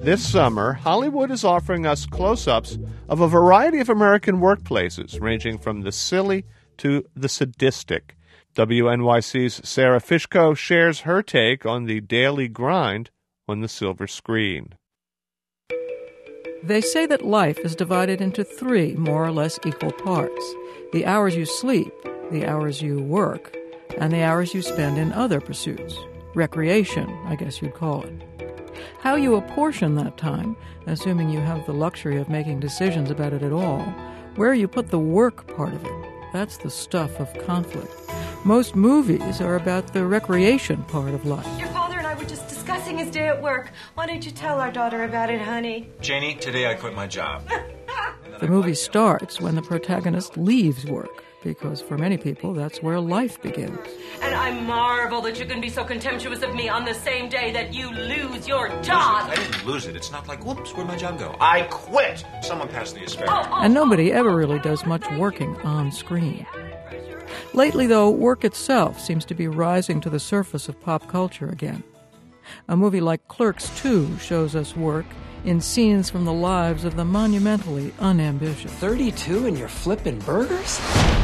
This summer, Hollywood is offering us close-ups of a variety of American workplaces, ranging from the silly to the sadistic. WNYC's Sarah Fishko shares her take on the daily grind on the silver screen. They say that life is divided into 3 more or less equal parts: the hours you sleep, the hours you work, and the hours you spend in other pursuits. Recreation, I guess you'd call it. How you apportion that time, assuming you have the luxury of making decisions about it at all, where you put the work part of it, that's the stuff of conflict. Most movies are about the recreation part of life. Your father and I were just discussing his day at work. Why don't you tell our daughter about it, honey? Janie, today I quit my job. The movie starts when the protagonist leaves work, because for many people, that's where life begins. And I marvel that you can be so contemptuous of me on the same day that you lose your job. I didn't lose it. It's not like, whoops, where'd my job go? I quit. Someone passed the asparagus. And nobody ever really does much working on screen. Lately, though, work itself seems to be rising to the surface of pop culture again. A movie like Clerks 2 shows us work in scenes from the lives of the monumentally unambitious. 32 and you're flipping burgers?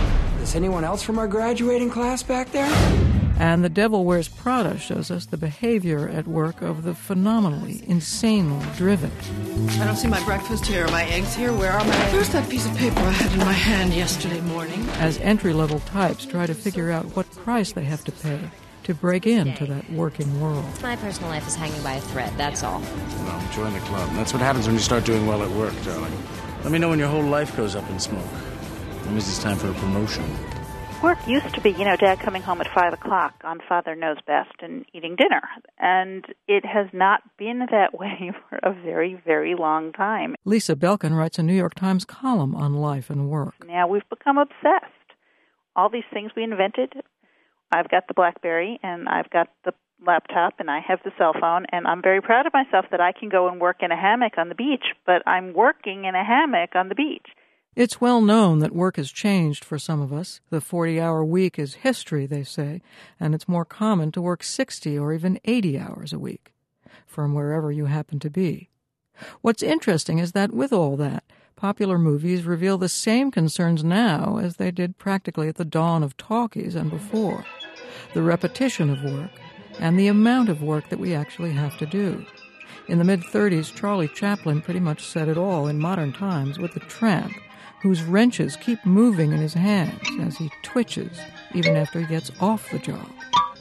Is anyone else from our graduating class back there? And The Devil Wears Prada shows us the behavior at work of the phenomenally, insanely driven. I don't see my breakfast here. Are my eggs here? Where are my... Where's that piece of paper I had in my hand yesterday morning? As entry-level types try to figure out what price they have to pay to break into that working world. My personal life is hanging by a thread, that's all. Well, join the club. That's what happens when you start doing well at work, darling. Let me know when your whole life goes up in smoke. When is this time for a promotion? Work used to be, Dad coming home at 5 o'clock on Father Knows Best and eating dinner. And it has not been that way for a very, very long time. Lisa Belkin writes a New York Times column on life and work. Now we've become obsessed. All these things we invented, I've got the BlackBerry and I've got the laptop and I have the cell phone, and I'm very proud of myself that I can go and work in a hammock on the beach, but I'm working in a hammock on the beach. It's well known that work has changed for some of us. The 40-hour week is history, they say, and it's more common to work 60 or even 80 hours a week, from wherever you happen to be. What's interesting is that with all that, popular movies reveal the same concerns now as they did practically at the dawn of talkies and before. The repetition of work and the amount of work that we actually have to do. In the mid-30s, Charlie Chaplin pretty much said it all in modern times with The Tramp, whose wrenches keep moving in his hands as he twitches even after he gets off the job.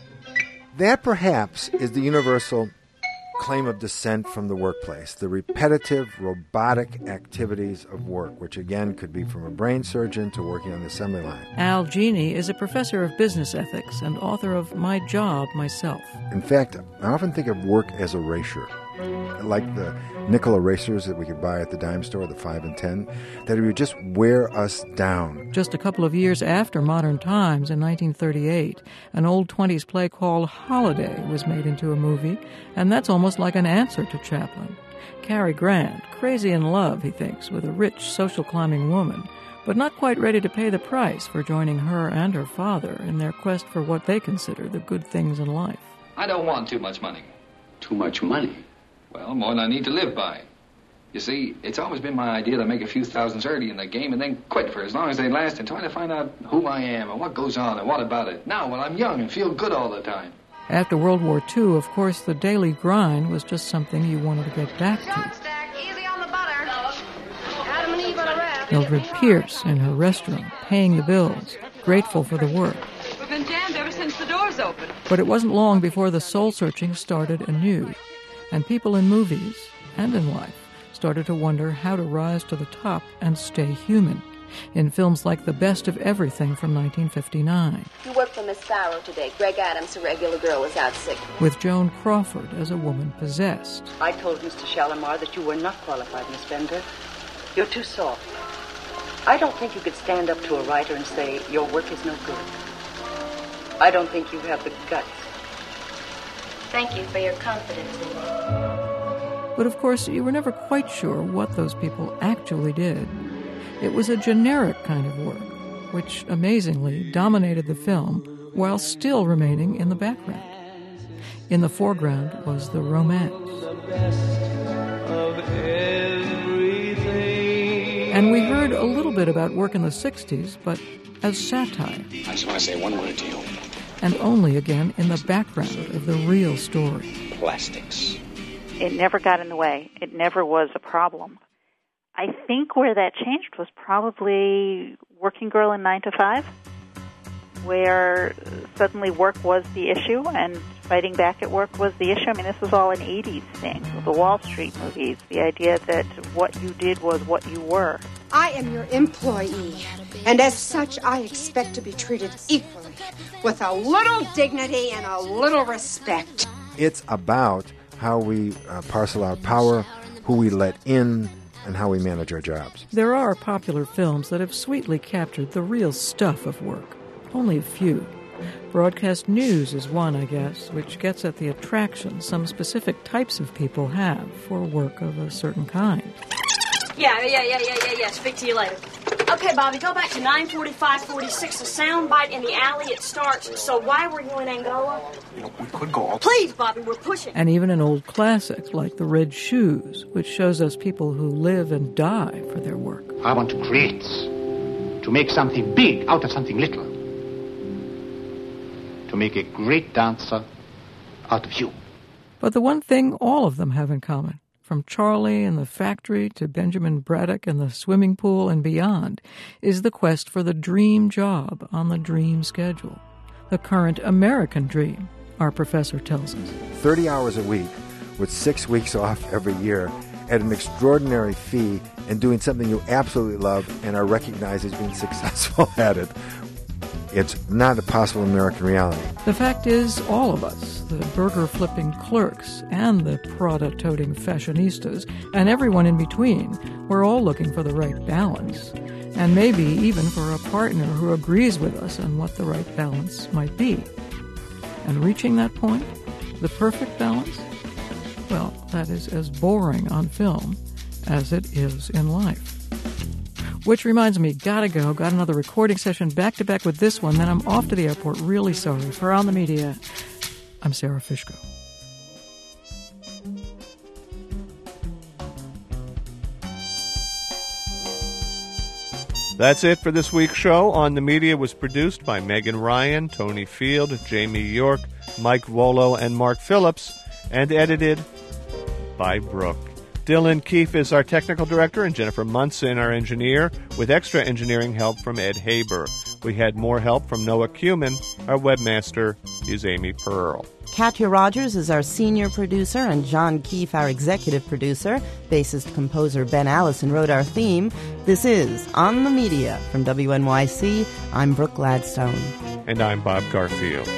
That perhaps is the universal claim of dissent from the workplace, the repetitive, robotic activities of work, which again could be from a brain surgeon to working on the assembly line. Al Genie is a professor of business ethics and author of My Job, Myself. In fact, I often think of work as erasure, like the nickel erasers that we could buy at the dime store, the 5 and 10, that would just wear us down. Just a couple of years after Modern Times, in 1938, an old 20s play called Holiday was made into a movie, and that's almost like an answer to Chaplin. Cary Grant, crazy in love, he thinks, with a rich, social-climbing woman, but not quite ready to pay the price for joining her and her father in their quest for what they consider the good things in life. I don't want too much money. Too much money? Well, more than I need to live by. You see, it's always been my idea to make a few thousands early in the game and then quit for as long as they last and try to find out who I am and what goes on and what about it. Now, when I'm young and feel good all the time. After World War II, of course, the daily grind was just something you wanted to get back to. Easy on the butter. Adam and Eve on a wrap. Mildred Pierce in her restroom, paying the bills, grateful for the work. We've been jammed ever since the doors opened. But it wasn't long before the soul-searching started anew, and people in movies and in life started to wonder how to rise to the top and stay human. In films like The Best of Everything from 1959. You work for Miss Farrow today. Greg Adams, a regular girl, is out sick. With Joan Crawford as a woman possessed. I told Mr. Shalimar that you were not qualified, Miss Bender. You're too soft. I don't think you could stand up to a writer and say your work is no good. I don't think you have the guts. Thank you for your confidence in me. But of course, you were never quite sure what those people actually did. It was a generic kind of work, which amazingly dominated the film while still remaining in the background. In the foreground was the romance. And we heard a little bit about work in the 60s, but as satire. I just want to say one word to you. And only, again, in the background of the real story. Plastics. It never got in the way. It never was a problem. I think where that changed was probably Working Girl in 9 to 5, where suddenly work was the issue and fighting back at work was the issue. I mean, this was all an 80s thing, the Wall Street movies, the idea that what you did was what you were. I am your employee, and as such, I expect to be treated equally, with a little dignity and a little respect. It's about how we parcel out power, who we let in, and how we manage our jobs. There are popular films that have sweetly captured the real stuff of work. Only a few. Broadcast news is one, I guess, which gets at the attraction some specific types of people have for work of a certain kind. Yeah. Speak to you later. Okay, Bobby, go back to 9:45:46. A sound bite in the alley. It starts. So why were you in Angola? We could go all... Please, Bobby, we're pushing. And even an old classic like The Red Shoes, which shows us people who live and die for their work. I want to create, to make something big out of something little. To make a great dancer out of you. But the one thing all of them have in common, from Charlie and the factory to Benjamin Braddock and the swimming pool and beyond, is the quest for the dream job on the dream schedule. The current American dream, our professor tells us. 30 hours a week with 6 weeks off every year at an extraordinary fee and doing something you absolutely love and are recognized as being successful at it. It's not a possible American reality. The fact is, all of us, the burger-flipping clerks and the Prada-toting fashionistas, and everyone in between, we're all looking for the right balance, and maybe even for a partner who agrees with us on what the right balance might be. And reaching that point, the perfect balance, well, that is as boring on film as it is in life. Which reminds me, gotta go. Got another recording session back-to-back with this one. Then I'm off to the airport. Really sorry. For On the Media, I'm Sarah Fishko. That's it for this week's show. On the Media was produced by Megan Ryan, Tony Field, Jamie York, Mike Volo, and Mark Phillips, and edited by Brooke. Dylan Keefe is our technical director, and Jennifer Munson our engineer, with extra engineering help from Ed Haber. We had more help from Noah Kuhlman. Our webmaster is Amy Pearl. Katya Rogers is our senior producer, and John Keefe our executive producer. Bassist-composer Ben Allison wrote our theme. This is On the Media from WNYC. I'm Brooke Gladstone. And I'm Bob Garfield.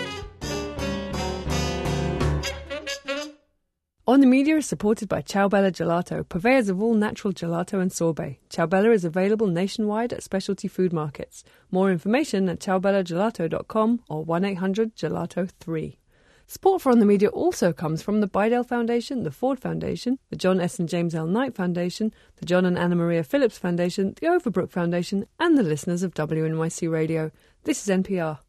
On the Media is supported by Ciao Bella Gelato, purveyors of all natural gelato and sorbet. Ciao Bella is available nationwide at specialty food markets. More information at ciaobellagelato.com or 1-800-GELATO-3. Support for On the Media also comes from the Bidell Foundation, the Ford Foundation, the John S. and James L. Knight Foundation, the John and Anna Maria Phillips Foundation, the Overbrook Foundation, and the listeners of WNYC Radio. This is NPR.